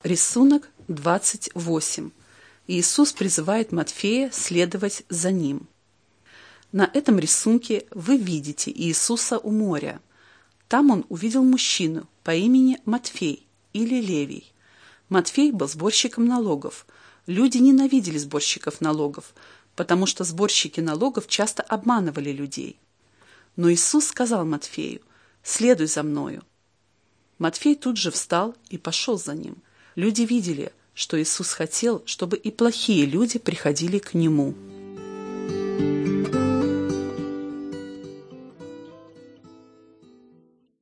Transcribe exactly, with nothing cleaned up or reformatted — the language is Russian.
Рисунок двадцать восемь. Иисус призывает Матфея следовать за ним. На этом рисунке вы видите Иисуса у моря. Там он увидел мужчину по имени Матфей или Левий. Матфей был сборщиком налогов. Люди ненавидели сборщиков налогов, потому что сборщики налогов часто обманывали людей. Но Иисус сказал Матфею: «Следуй за мною». Матфей тут же встал и пошел за ним. Люди видели, что Иисус хотел, чтобы и плохие люди приходили к Нему.